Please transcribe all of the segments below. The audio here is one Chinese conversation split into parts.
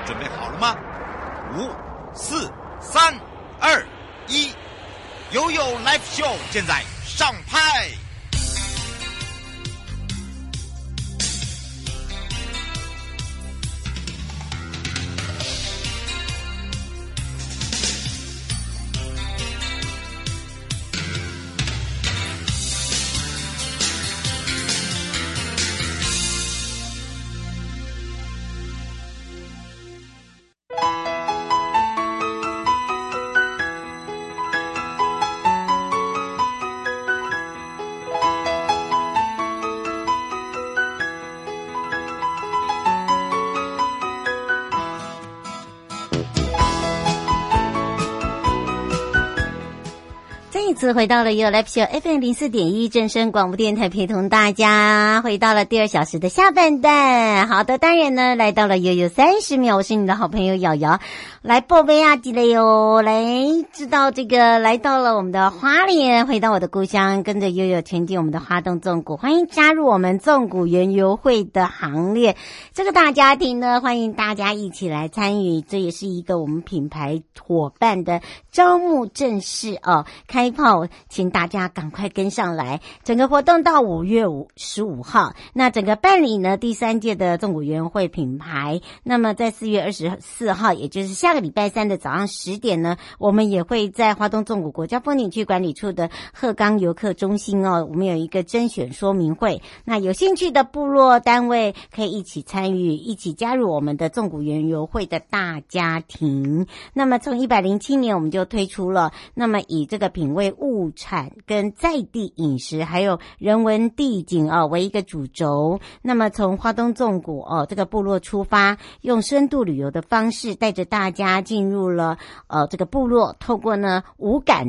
准备好了吗？5、4、3、2、1，悠悠 Live Show 现在上拍。 这次回到了悠悠 Live Show FM 04.1正声广播电台，陪同大家回到了第2小时的下半段。好的，当然呢，来到了悠悠30秒，我是你的好朋友瑶瑶。来报备啊，记得哟，来知道这个来到了我们的花莲，回到我的故乡，跟着悠悠前进我们的花东纵谷，欢迎加入我们纵谷园游会的行列。这个大家庭呢，欢迎大家一起来参与，这也是一个我们品牌伙伴的招募正式开炮，请大家赶快跟上来。整个活动到5月15号，那整个办理呢第3届的纵谷园游会品牌，那么在4月24号，也就是下个礼拜3的早上10点呢，我们也会在花东纵谷国家风景区管理处的鹤冈游客中心我们有一个甄选说明会。那有兴趣的部落单位可以一起参与，一起加入我们的纵谷园游会的大家庭。那么从107年我们就推出了，那么以这个品味物产跟在地饮食还有人文地景为一个主轴，那么从花东纵谷这个部落出发，用深度旅游的方式带着大家进入了这个部落，透过呢五感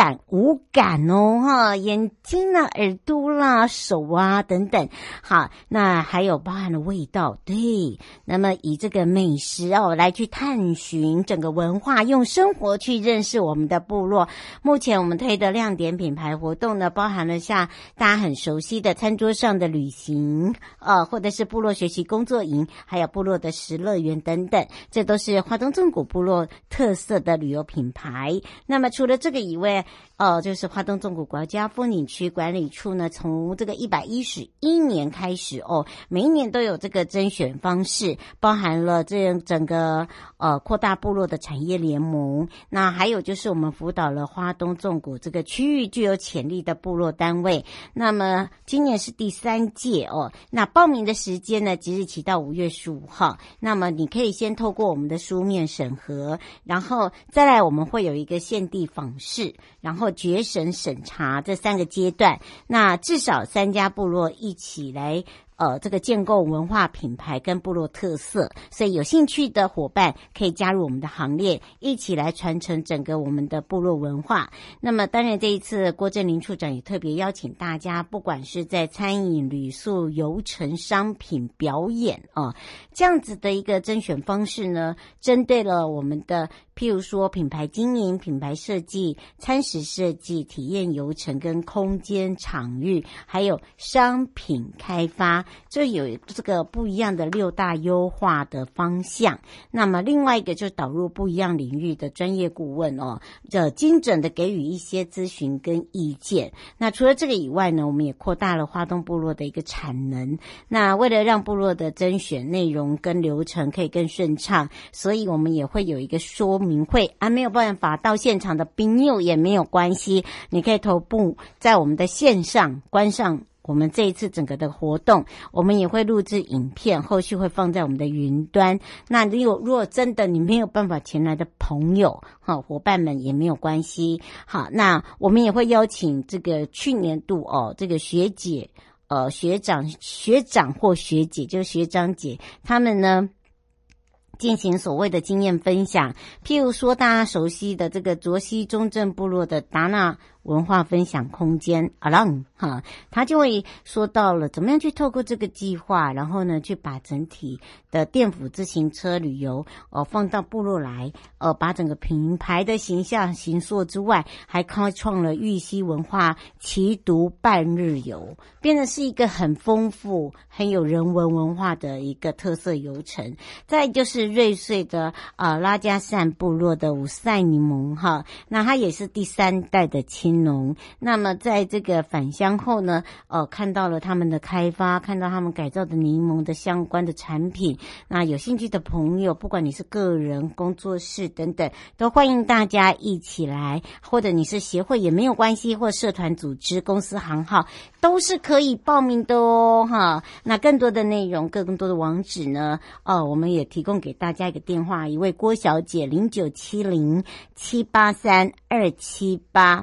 眼睛啦、耳朵啦、手啊等等，好，那还有包含了味道，对，那么以这个美食来去探寻整个文化，用生活去认识我们的部落。目前我们推的亮点品牌活动呢，包含了像大家很熟悉的餐桌上的旅行或者是部落学习工作营，还有部落的食乐园等等，这都是花东纵谷部落特色的旅游品牌。那么除了这个以外就是花东纵谷国家风景区管理处呢，从这个111年开始每一年都有这个甄选方式，包含了这整个扩大部落的产业联盟，那还有就是我们辅导了花东纵谷这个区域具有潜力的部落单位。那么今年是第3届那报名的时间呢，即日起到5月15号。那么你可以先透过我们的书面审核，然后再来我们会有一个现地访视，然后决审审查这3个阶段。那至少3家部落一起来这个建构文化品牌跟部落特色，所以有兴趣的伙伴可以加入我们的行列，一起来传承整个我们的部落文化。那么当然这一次郭正林处长也特别邀请大家，不管是在餐饮、旅宿、游程、商品、表演这样子的一个甄选方式呢，针对了我们的譬如说品牌经营、品牌设计、餐食设计、体验游程跟空间场域，还有商品开发，这有这个不一样的6大优化的方向。那么另外一个就是导入不一样领域的专业顾问精准的给予一些咨询跟意见。那除了这个以外呢，我们也扩大了花东部落的一个产能。那为了让部落的甄选内容跟流程可以更顺畅，所以我们也会有一个说明会没有办法到现场的朋友也没有关系，你可以同步在我们的线上观赏我们这一次整个的活动，我们也会录制影片，后续会放在我们的云端。那如果真的你没有办法前来的朋友伙伴们也没有关系。好，那我们也会邀请这个去年度这个学姐学长或学姐，就是学长姐，他们呢进行所谓的经验分享，譬如说大家熟悉的这个卓溪中正部落的达纳文化分享空间Along哈，他就会说到了怎么样去透过这个计划，然后呢去把整体的电辅自行车旅游放到部落来，把整个品牌的形象形塑之外，还开创了玉溪文化骑独半日游，变得是一个很丰富很有人文文化的一个特色游程。再就是瑞穗的拉加善部落的五赛柠檬哈，那它也是第3代的青农。那么在这个返乡后呢，看到了他们的开发，看到他们改造的柠檬的相关的产品。那有兴趣的朋友，不管你是个人、工作室等等，都欢迎大家一起来，或者你是协会也没有关系，或社团组织、公司行号都是可以报名的哦哈。那更多的内容、更多的网址呢，我们也提供给大家一个电话，一位郭小姐0970-783-278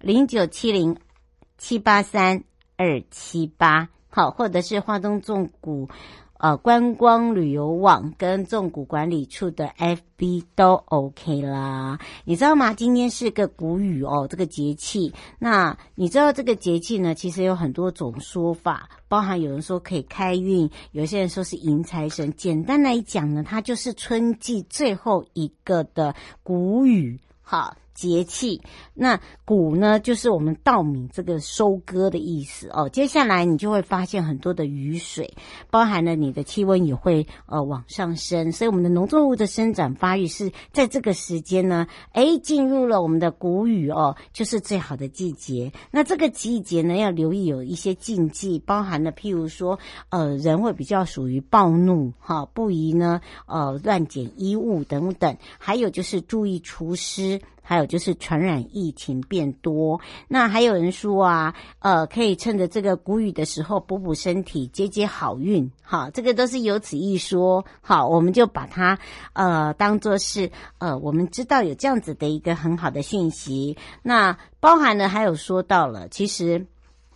0970-783-278，好，或者是花东纵谷观光旅游网跟纵谷管理处的 FB 都 OK 啦。你知道吗？今天是个谷雨这个节气。那你知道这个节气呢，其实有很多种说法，包含有人说可以开运，有些人说是迎财神。简单来讲呢，它就是春季最后一个的谷雨，好。节气，那谷呢就是我们稻米这个收割的意思接下来你就会发现很多的雨水，包含了你的气温也会往上升，所以我们的农作物的生长发育是在这个时间呢，进入了我们的谷雨就是最好的季节。那这个季节呢，要留意有一些禁忌，包含了譬如说人会比较属于暴怒不宜呢乱捡衣物等等，还有就是注意除湿，还有就是传染疫情变多。那还有人说可以趁着这个谷雨的时候补补身体，接好运。好，这个都是有此一说。好，我们就把它当作是我们知道有这样子的一个很好的讯息。那包含了还有说到了，其实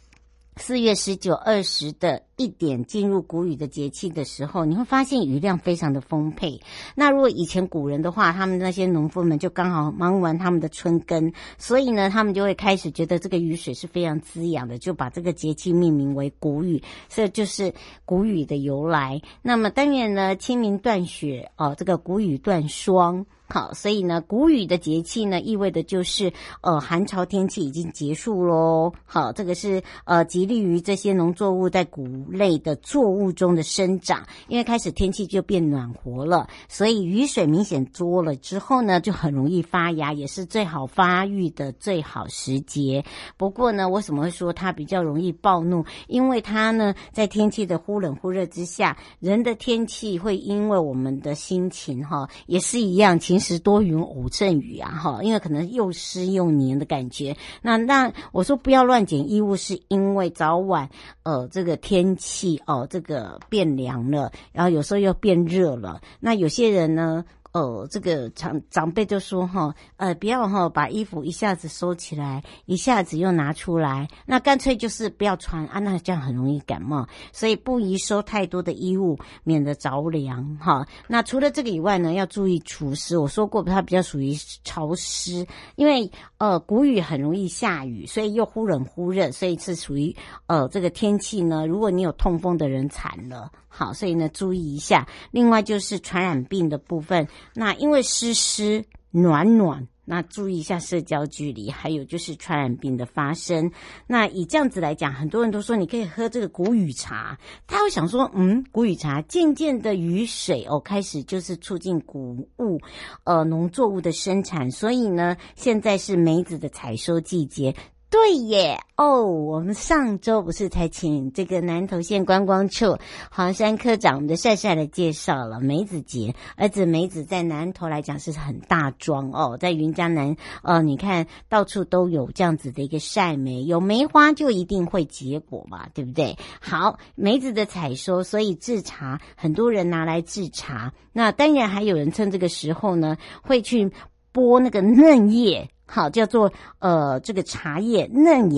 4月19、20的1点进入谷雨的节气的时候，你会发现雨量非常的丰沛。那如果以前古人的话，他们那些农夫们就刚好忙完他们的春耕，所以呢，他们就会开始觉得这个雨水是非常滋养的，就把这个节气命名为谷雨，这就是谷雨的由来。那么当然呢，清明断雪这个谷雨断霜。好，所以呢，谷雨的节气呢，意味的就是寒潮天气已经结束咯。好，这个是极利于这些农作物在谷类的作物中的生长，因为开始天气就变暖和了，所以雨水明显多了之后呢，就很容易发芽，也是最好发育的最好时节。不过呢，为什么会说它比较容易暴怒？因为它呢，在天气的忽冷忽热之下，人的天气会因为我们的心情也是一样，晴时多云偶阵雨因为可能又湿又黏的感觉。那我说不要乱捡衣物，是因为早晚这个天气这个变凉了，然后有时候又变热了。那有些人呢这个长辈就说不要把衣服一下子收起来，一下子又拿出来，那干脆就是不要穿那这样很容易感冒，所以不宜收太多的衣物，免得着凉那除了这个以外呢，要注意除湿。我说过它比较属于潮湿，因为谷雨很容易下雨，所以又忽冷忽热，所以是属于这个天气呢，如果你有痛风的人惨了。好，所以呢注意一下。另外就是传染病的部分，那因为湿暖，那注意一下社交距离，还有就是传染病的发生。那以这样子来讲，很多人都说你可以喝这个谷雨茶，他会想说谷雨茶渐渐的雨水开始就是促进谷物农作物的生产，所以呢现在是梅子的采收季节。对耶我们上周不是才请这个南投县观光处黄山科长我们的帅帅来介绍了梅子节，而且梅子在南投来讲是很大庄在云嘉南你看到处都有这样子的一个晒梅，有梅花就一定会结果嘛，对不对？好，梅子的采收，所以制茶很多人拿来制茶，那当然还有人趁这个时候呢会去剥那个嫩叶，好，叫做这个茶叶嫩芽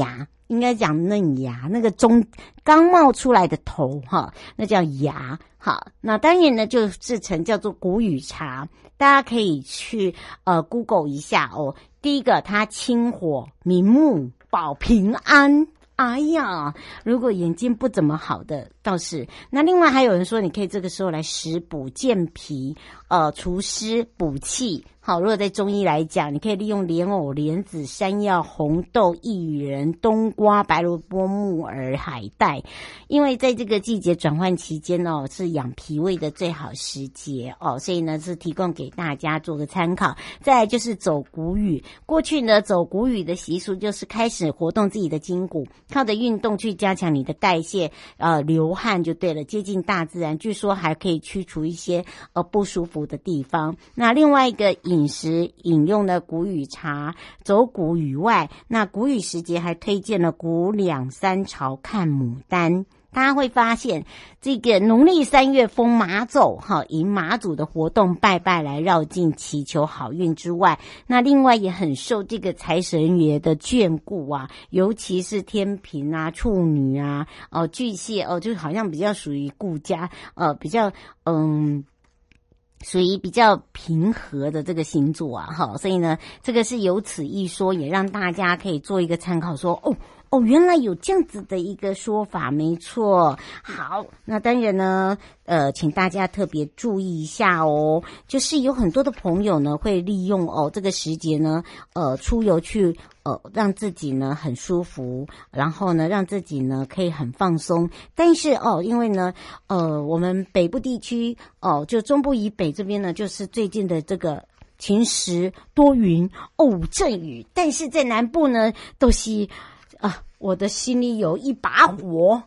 应该讲嫩芽，那个刚冒出来的头哈，那叫芽。好，那当然呢就制成叫做谷雨茶，大家可以去Google 一下哦。第一个，它清火明目保平安。哎呀，如果眼睛不怎么好的倒是。那另外还有人说，你可以这个时候来食补健脾，除湿补气。好，如果在中医来讲，你可以利用莲藕、莲子、山药、红豆、薏仁、冬瓜、白萝卜、木耳、海带，因为在这个季节转换期间哦，是养脾胃的最好时节哦，所以呢是提供给大家做个参考。再来就是走谷雨，过去呢走谷雨的习俗就是开始活动自己的筋骨，靠着运动去加强你的代谢，流汗就对了，接近大自然，据说还可以驱除一些不舒服的地方。那另外一个饮食饮用的谷雨茶，走谷雨外，那谷雨时节还推荐了谷2、3朝看牡丹。大家会发现这个农历3月风马走哈，以马祖的活动拜拜来绕境祈求好运之外，那另外也很受这个财神爷的眷顾啊，尤其是天秤啊、处女啊、巨蟹就好像比较属于顾家比较属于比较平和的这个星座啊，哈，所以呢，这个是有此一说，也让大家可以做一个参考说，原来有这样子的一个说法，没错。好，那当然呢，请大家特别注意一下哦，就是有很多的朋友呢会利用这个时节呢，出游去让自己呢很舒服，然后呢让自己呢可以很放松。但是因为呢我们北部地区就中部以北这边呢，就是最近的这个晴时多云偶阵雨，但是在南部呢都是我的心里有一把火。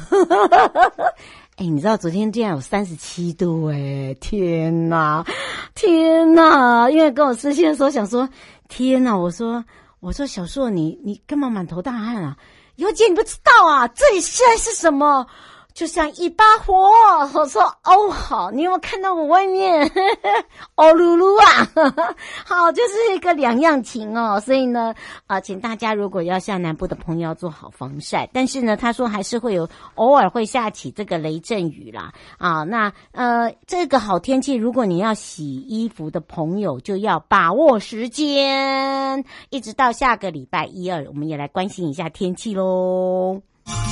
你知道昨天竟然有37度天哪！因为跟我私信的时候想说，天哪！我说小硕你干嘛满头大汗啊？尤姐你不知道啊，这里现在是什么？就像一把火。我说好，你有没有看到我外面噜噜啊？好，就是一个两样情哦。所以呢请大家如果要下南部的朋友要做好防晒，但是呢他说还是会有偶尔会下起这个雷阵雨啦那这个好天气，如果你要洗衣服的朋友就要把握时间，一直到下个礼拜1、2我们也来关心一下天气咯。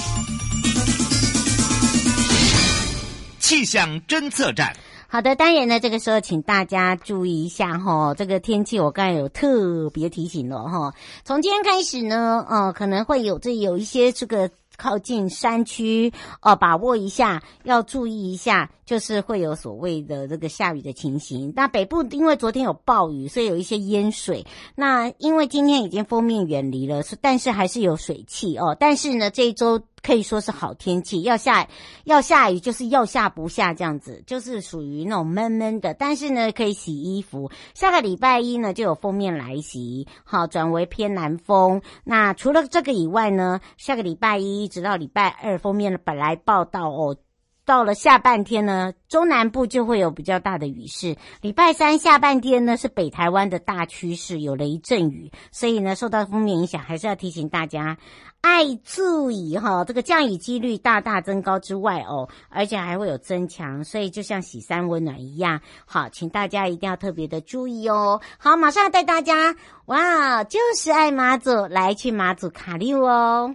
气象侦测站。 好的，当然呢，这个时候请大家注意一下这个天气我刚才有特别提醒了从今天开始呢，可能会有一些这个靠近山区把握一下，要注意一下，就是会有所谓的这个下雨的情形。那北部因为昨天有暴雨，所以有一些淹水。那因为今天已经锋面远离了，但是还是有水汽但是呢，这一周可以说是好天气，要下雨就是要下不下这样子，就是属于那种闷闷的，但是呢可以洗衣服。下个礼拜1呢就有锋面来袭，好，转为偏南风。那除了这个以外呢，下个礼拜1直到礼拜2锋面本来报道到了下半天呢，中南部就会有比较大的雨势。礼拜3下半天呢是北台湾的大趋势，有雷阵雨，所以呢受到锋面影响，还是要提醒大家爱注意这个降雨几率大大增高之外而且还会有增强，所以就像洗三温暖一样。好，请大家一定要特别的注意哦。好，马上带大家就是爱马祖，来去马祖卡六哦。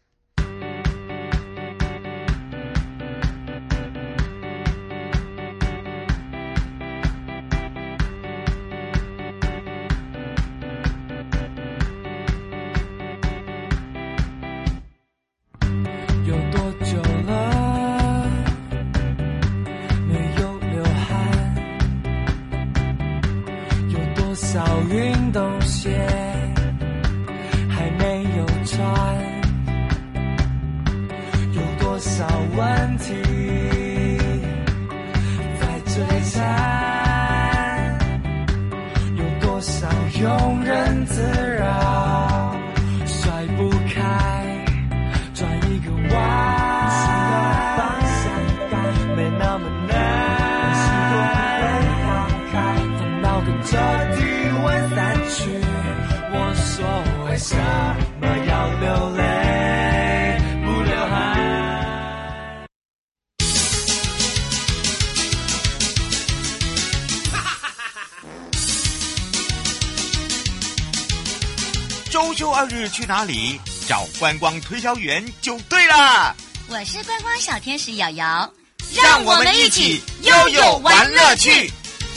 运动鞋还没有穿，有多少问题在追缠，有多少庸人自扰，甩不开，转一个弯，方向感没那么难，心都会放开，烦恼跟着散去，我说为什么要流泪？ 周休2日去哪里？找观光推销员就对了。 我是观光小天使瑶瑶， 让我们一起悠悠玩乐趣。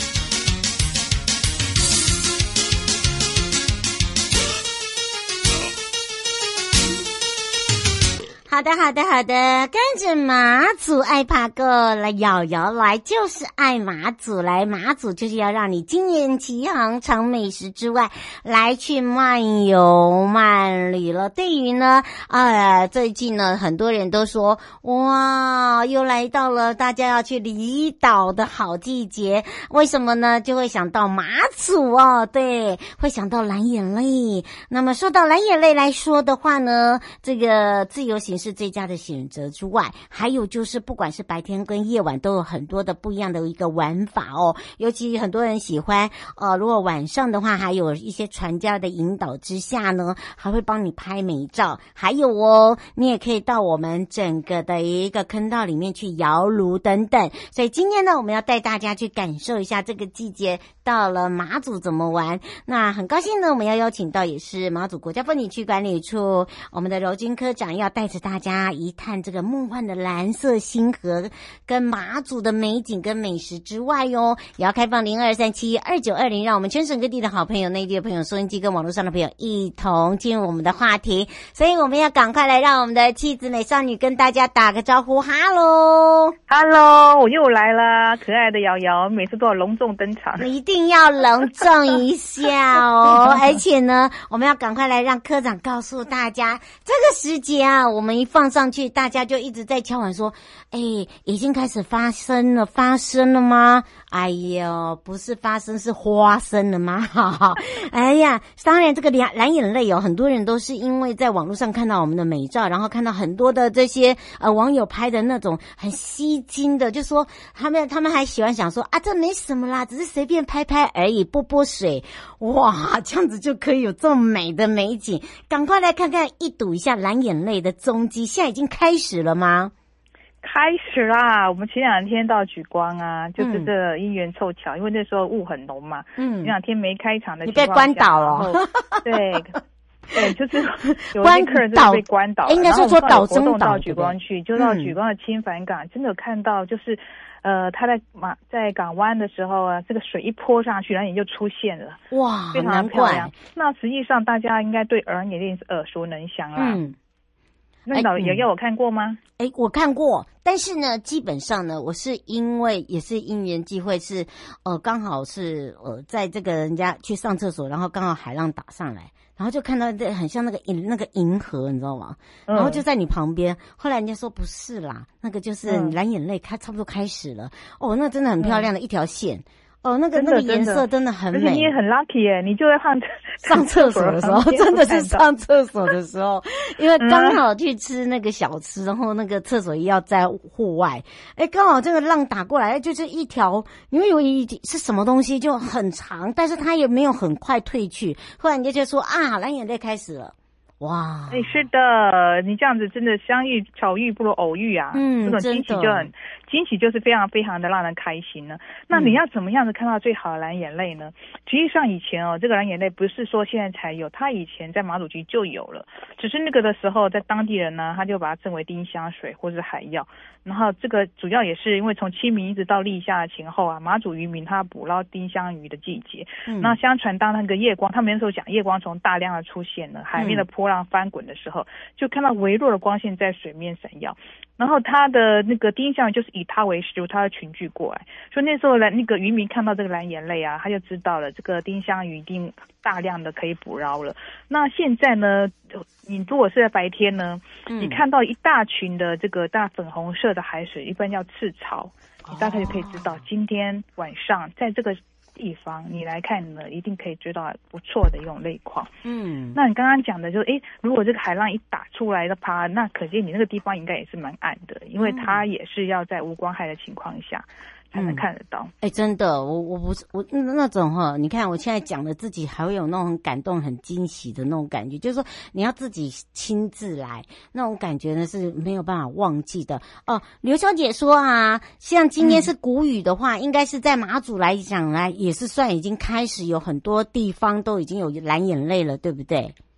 好的，好的，好的，跟着马祖爱爬过来，瑶瑶来就是爱马祖来，马祖就是要让你经验奇航，尝美食之外，来去漫游漫旅了。对于呢，最近呢，很多人都说，哇，又来到了大家要去离岛的好季节，为什么呢？就会想到马祖哦，对，会想到蓝眼泪。那么说到蓝眼泪来说的话呢，这个自由行是最佳的选择之外，还有就是不管是白天跟夜晚都有很多的不一样的一个玩法哦。尤其很多人喜欢如果晚上的话，还有一些船家的引导之下呢，还会帮你拍美照。还有哦，你也可以到我们整个的一个坑道里面去摇橹等等。所以今天呢，我们要带大家去感受一下这个季节到了马祖怎么玩。那很高兴呢，我们要邀请到也是马祖国家风景区管理处我们的柔君科长，要带着大家一探这个梦幻的蓝色星河跟马祖的美景跟美食之外哟，也要开放02372920，让我们全省各地的好朋友、内地的朋友、收音机跟网络上的朋友一同进入我们的话题。所以我们要赶快来让我们的妻子美少女跟大家打个招呼。哈喽哈喽，我又来了，可爱的瑶瑶，每次都要隆重登场， 一定要隆重一下哦。而且呢，我们要赶快来让科长告诉大家，这个时节啊，我们一放上去，大家就一直在敲碗说，已经开始发生了吗？哎呦，不是发生，是花生了吗？哎呀，当然这个蓝眼泪很多人都是因为在网络上看到我们的美照，然后看到很多的这些网友拍的那种很吸睛的，就说他们还喜欢想说这没什么啦，只是随便拍拍而已，泼水，哇，这样子就可以有这么美的美景。赶快来看看一睹一下蓝眼泪的踪迹，现在已经开始了吗？ 开始啦！我们前2天到莒光啊，就是这因缘凑巧，因为那时候雾很浓嘛，前2天没开场的情况下， 你被关岛了， 对，就是有一些客人就被关岛了， 应该是说岛中岛到莒光去，就到莒光的青帆港，真的有看到就是他在港湾的时候啊，这个水一泼上去，蓝眼就出现了， 哇， 非常的漂亮。那实际上大家应该对蓝眼泪是耳熟能详啦。那瑶瑶有看过吗？ 我看过，但是呢，基本上呢，我是因为也是因缘际会是，刚好是在这个人家去上厕所，然后刚好海浪打上来，然后就看到这很像那个银河，你知道吗？然后就在你旁边，后来人家说不是啦，那个就是蓝眼泪差不多开始了。哦，那真的很漂亮的一条线。那个颜色真的很美， 而且你也很 lucky 耶，你就在上厕所的时候，真的是上厕所的时候，因为刚好去吃那个小吃，然后那个厕所也要在户外，刚好这个浪打过来，就是一条，因为有是什么东西就很长，但是它也没有很快退去，后来人家就说蓝眼泪开始了。哇， 是的，你这样子真的相遇巧遇不如偶遇啊，这种惊喜就是非常非常的让人开心呢。那你要怎么样子看到最好的蓝眼泪呢？实际上以前这个蓝眼泪不是说现在才有，它以前在马祖区就有了，只是那个的时候在当地人呢，他就把它称为丁香水或是海药。然后这个主要也是因为从清明一直到立夏的前后啊，马祖渔民他捕捞丁香鱼的季节。那相传当那个夜光，他们那时候讲夜光从大量的出现了，海面的波浪翻滚的时候，就看到微弱的光线在水面闪耀。然后他的那个丁香鱼就是以它为食物，它会群聚过来。所以那时候那个渔民看到这个蓝眼泪啊，他就知道了这个丁香鱼一定大量的可以捕捞了。那现在呢，你如果是在白天呢，你看到一大群的这个大粉红色的海水，一般叫赤潮，你大概就可以知道今天晚上在这个地方你来看呢，一定可以追到不错的一种类况。那你刚刚讲的就是如果这个海浪一打出来的话，那可见你那个地方应该也是蛮暗的，因为它也是要在无光害的情况下才能看得到。 真的，我不是我那种你看我现在讲的自己还会有那种很感动很惊喜的那种感觉，就是说你要自己亲自来，那种感觉呢是没有办法忘记的。刘小姐说像今天是谷雨的话，应该是在马祖来讲也是算已经开始有很多地方都已经有蓝眼泪了，对不对？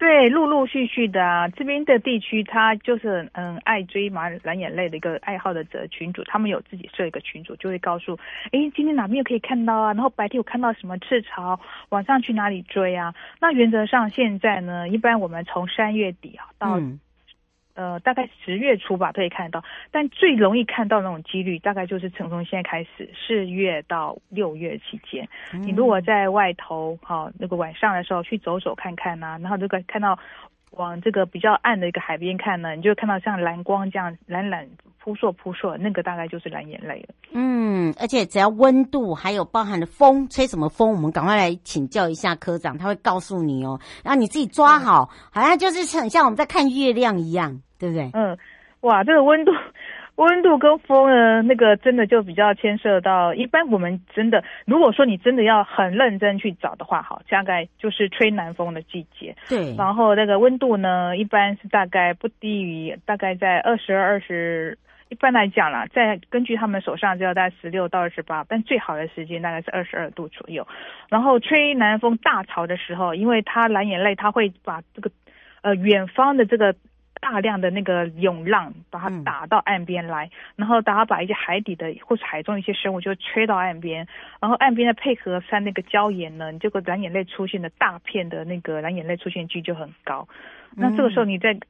对，陆陆续续的啊，这边的地区他就是爱追蓝眼泪的一个爱好的群主，他们有自己设一个群组，就会告诉，今天哪边可以看到啊，然后白天有看到什么赤潮，晚上去哪里追啊。那原则上现在呢，一般我们从3月底啊到大概10月初吧可以看到，但最容易看到那种几率大概就是从现在开始4月到6月期间，你如果在外头那个晚上的时候去走走看看啊，然后如果看到往这个比较暗的一个海边看呢，你就会看到像蓝光这样蓝扑朔，那个大概就是蓝眼泪了。 而且只要温度还有包含的风，吹什么风，我们赶快来请教一下科长，他会告诉你哦，然后你自己抓好，好像就是很像我们在看月亮一样，对不对？ 哇，这个温度跟风呢，那个真的就比较牵涉到，一般我们真的，如果说你真的要很认真去找的话，大概就是吹南风的季节。 对。 然后那个温度呢，一般是大概不低于大概在20，一般来讲啦，在根据他们手上就要在16到28，但最好的时间大概是22度左右。然后吹南风大潮的时候，因为它蓝眼泪，它会把这个远方的这个大量的那个涌浪把它打到岸边来，然后它把一些海底的或是海中一些生物就吹到岸边，然后岸边的配合上那个礁岩呢，你这个蓝眼泪出现的大片的那个蓝眼泪出现率就很高。那这个时候你在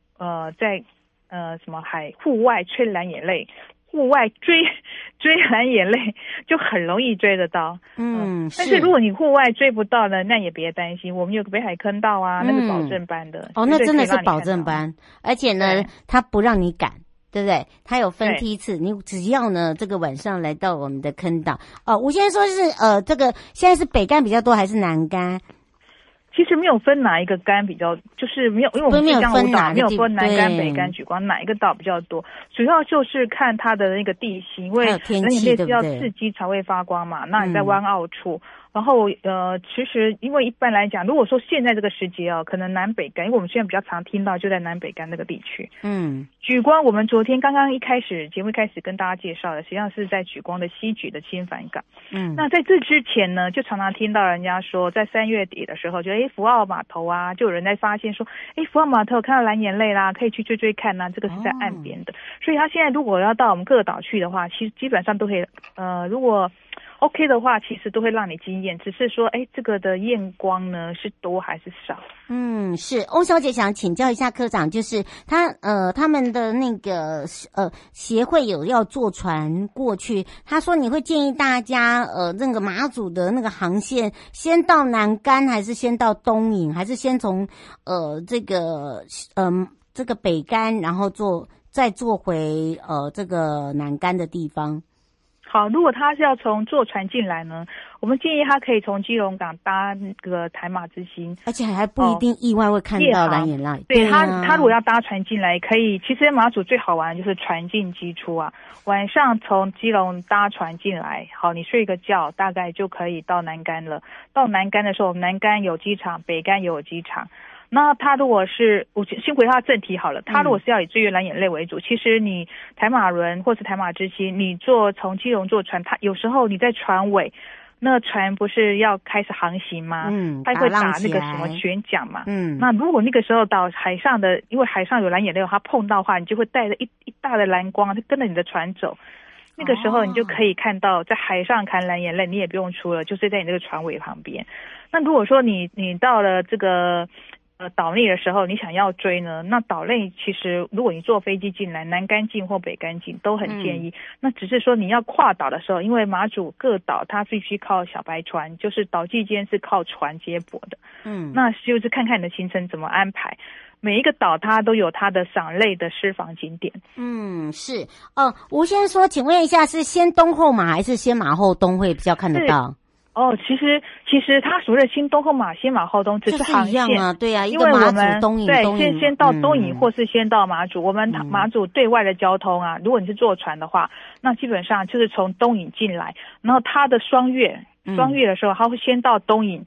户外吹蓝眼泪，户外追蓝眼泪就很容易追得到。但是如果你户外追不到呢，那也别担心，我们有个北海坑道啊，那个保证班的。 那真的是保证班，而且呢，他不让你赶，对不对？他有分梯次，你只要呢这个晚上来到我们的坑道。吴先生说是这个现在是北竿比较多还是南竿？ 其实没有分哪一个竿比较，就是没有，因为我们是江湖岛，没有分南竿、北竿、莒光哪一个岛比较多，主要就是看它的那个地形，因为蓝眼泪是要刺激才会发光嘛。那你在湾澳处，然后其实因为一般来讲，如果说现在这个时节可能南北竿，因为我们现在比较常听到就在南北竿那个地区。莒光我们昨天刚刚节目一开始跟大家介绍的，实际上是在莒光的西莒的侵返港。那在这之前呢，就常常听到人家说，在3月底的时候，就福澳码头啊，就有人在发现说，福澳码头看到蓝眼泪啦，可以去追看啊，这个是在岸边的。所以他现在如果要到我们各个岛去的话，其实基本上都可以，如果OK 的话，其实都会让你惊艳，只是说这个的验光呢是多还是少。 是翁小姐想请教一下科长，就是他们的那个协会有要坐船过去，他说你会建议大家那个马祖的那个航线先到南竿，还是先到东引，还是先从这个北竿，然后再坐回这个南竿的地方？ 好，如果他是要坐船进来呢，我们建议他可以从基隆港搭那个台马之星， 而且还不一定意外会看到蓝眼泪。 对，他如果要搭船进来，可以。其实马祖最好玩的就是船进机出啊，晚上从基隆搭船进来，好，你睡个觉，大概就可以到南竿了。到南竿的时候，我们南竿有机场，北竿也有机场。那他如果是，我先回他正题好了。他如果是要以追月蓝眼泪为主，其实你台马轮或是台马之星，你从基隆坐船，他有时候你在船尾，那船不是要开始航行吗？他会打那个什么旋桨嘛。那如果那个时候到海上的，因为海上有蓝眼泪，它碰到的话，你就会带着一大的蓝光，跟着你的船走。那个时候你就可以看到在海上看蓝眼泪，你也不用出了，就是在你这个船尾旁边。那如果说你到了这个岛内的时候，你想要追呢，那岛内其实如果你坐飞机进来，南竿进或北竿进都很建议。那只是说你要跨岛的时候，因为马祖各岛它必须靠小白船，就是岛际间是靠船接驳的。那就是看看你的行程怎么安排。每一个岛它都有它的赏类的私房景点。 是吴先生说，请问一下，是先东后马还是先马后东会比较看得到？ 其实它所谓的先东后马，先马后东只是航线啊，对啊， 因为我们对先到东引或是先到马祖，我们马祖对外的交通啊，如果你是坐船的话，那基本上就是从东引进来，然后它的双月的时候，它会先到东引，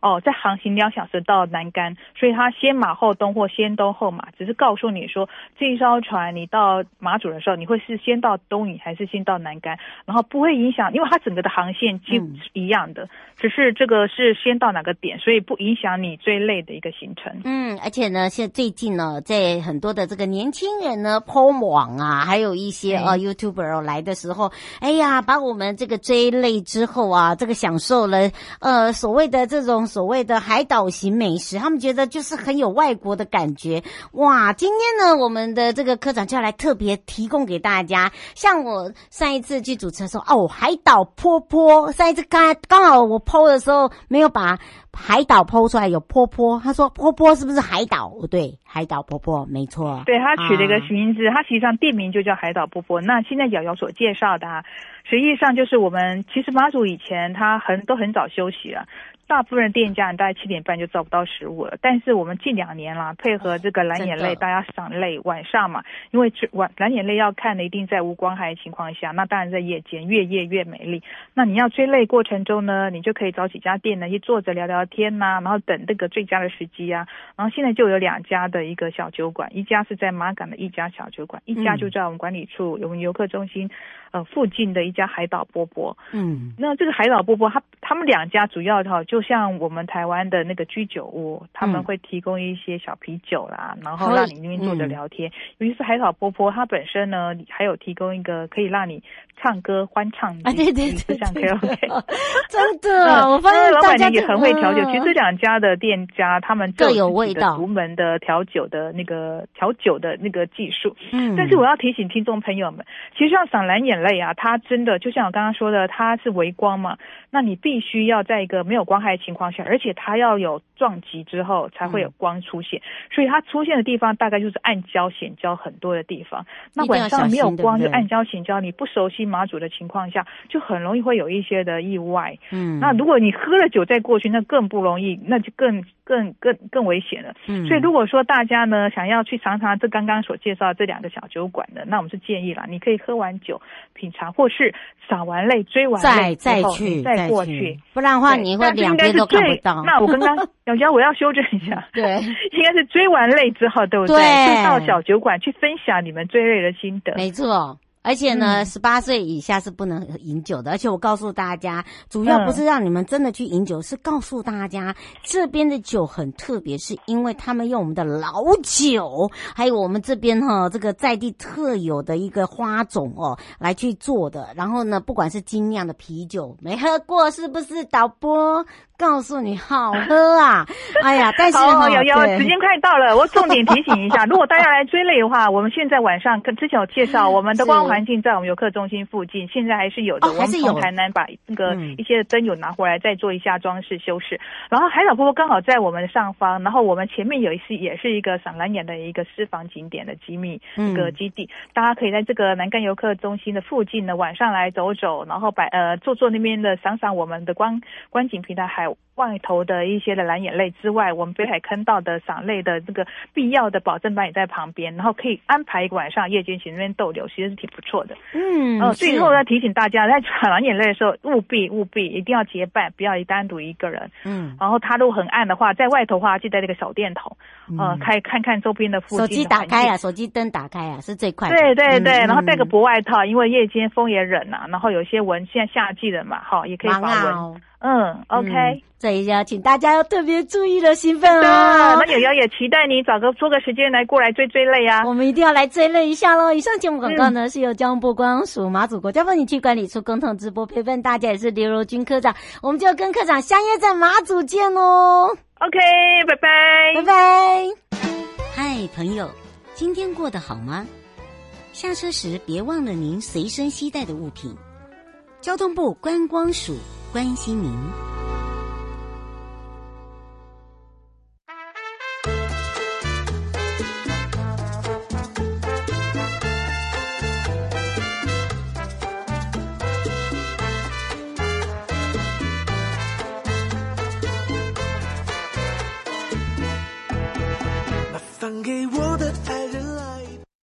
在航行2小时到南竿，所以它先马后东或先东后马，只是告诉你说这一艘船你到马祖的时候，你会是先到东引还是先到南竿，然后不会影响，因为它整个的航线几乎是一样的，只是这个是先到哪个点，所以不影响你最累的一个行程。 而且呢，现在最近呢，在很多的这个年轻人呢 po 网啊，还有一些YouTuber 来的时候，哎呀，把我们这个追累之后啊，这个享受了所谓的这种所谓的海岛型美食，他们觉得就是很有外国的感觉。哇，今天呢，我们的这个科长就要来特别提供给大家。像我上一次去主持的时候，海岛坡坡，上一次刚好我 po 的时候没有把海岛 po 出来，有坡坡，他说坡坡是不是海岛？对，海岛坡坡没错。 对，他取了一个名字，他实际上店名就叫海岛坡坡。那现在瑶瑶所介绍的实际上就是我们其实马祖以前他都很早休息了。大部分的店家大概7点半就找不到食物了，但是我们近2年啦，配合这个蓝眼泪，大家赏泪晚上嘛，因为蓝眼泪要看的一定在无光害的情况下，那当然在夜间，越夜越美丽。那你要追泪过程中呢，你就可以找几家店呢去坐着聊聊天然后等这个最佳的时机然后现在就有2家的一个小酒馆，一家是在马港的一家小酒馆，一家就在我们管理处我们游客中心附近的一家海岛波波。那这个海岛波波他们2家主要就像我们台湾的那个居酒屋，他们会提供一些小啤酒啦，然后让你那边坐着聊天。尤其是海岛波波，它本身呢还有提供一个可以让你唱歌欢唱的， 对， 像 KOK 真的，我发现老板娘也很会调酒。其实这2家的店家，他们各有味道， 独门的调酒的那个技术。但是我要提醒听众朋友们，其实像赏蓝眼泪它真的就像我刚刚说的，它是微光嘛，那你必须要在一个没有光害的情况下，而且它要有撞击之后才会有光出现，所以它出现的地方大概就是暗礁险礁很多的地方。那晚上没有光就暗礁险礁，你不熟悉马祖的情况下，就很容易会有一些的意外。那如果你喝了酒再过去，那更不容易，那就更危险了。所以如果说大家呢想要去尝尝这刚刚所介绍的这2个小酒馆的，那我们是建议啦，你可以喝完酒品尝，或是赏完泪追完泪再过去，不然的话你会2边都看不到。 那我刚刚瑶我要修正一下， 对， 应该是追完泪之后，对不对？就到小酒馆去分享你们追泪的心得。 没错。而且呢，18岁以下是不能饮酒的。而且我告诉大家，主要不是让你们真的去饮酒，是告诉大家这边的酒很特别，是因为他们用我们的老酒，还有我们这边这个在地特有的一个花种来去做的。然后呢，不管是精酿的啤酒，没喝过是不是导播？告诉你好喝啊！哎呀，但是有时间快到了，我重点提醒一下，如果大家来追泪的话，我们现在晚上之前有介绍，我们的观光环境在我们游客中心附近，现在还是有的。我们从台南把那个一些灯有拿回来，再做一下装饰修饰。然后海岛波波刚好在我们的上方，然后我们前面有也是一个赏蓝眼的一个私房景点的机密一个基地，大家可以在这个南竿游客中心的附近呢，晚上来走走，然后坐那边的赏我们的观景平台海外头的一些的蓝眼泪之外，我们北海坑道的赏泪的这个必要的保证班也在旁边，然后可以安排一个晚上夜间行那边逗留，其实是挺不错的。最后要提醒大家，在赏蓝眼泪的时候，务必一定要结伴，不要单独一个人。然后它如果很暗的话，在外头的话，记得那个手电筒，看周边的附近的手机打开手机灯打开是最快的。 对，然后带个薄外套，因为夜间风也冷然后有些蚊，现在夏季了嘛，也可以防蚊。OK， 这一要请大家要特别注意了，兴奋那瑶瑶也期待你抽个时间过来追泪啊！ 我们一定要来追泪一下咯。以上节目广告呢，是由交通部观光署马祖国家风景区管理处共同直播，陪伴大家也是刘柔君科长，我们就跟科长相约在马祖见哦。 OK， 拜拜。 嗨，朋友，今天过得好吗？下车时别忘了您随身携带的物品。交通部观光署关心您。 把放给我的爱人来